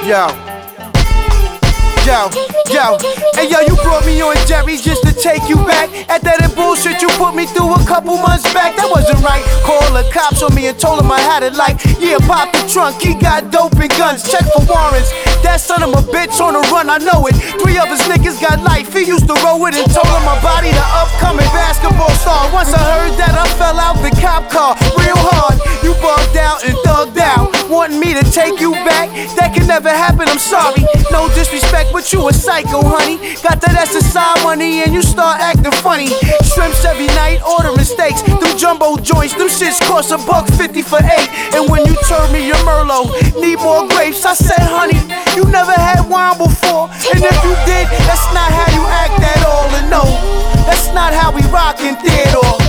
Yo. Yo, yo, hey yo, you brought me on Jerry just to take you back. At that bullshit you put me through a couple months back, that wasn't right. Call the cops on me and told him I had it like, yeah, pop the trunk, he got dope and guns, check for warrants. That son of a bitch on the run, I know it. 3 of his niggas got life, he used to roll it and told him my body the upcoming basketball star. Once I heard that, I fell out the cop car real hard. You bugged out and thugged out, wanting me to take you back. That could never happen, I'm sorry. No disrespect, but you a psycho, honey. Got that SSI money and you start acting funny. Shrimps every night, ordering steaks. Them jumbo joints, them shits cost $1.50 for 8. And when you turn me your Merlot, need more grapes. I said, honey, you never had wine before. And if you did, that's not how you act at all. And no, that's not how we rock in theater.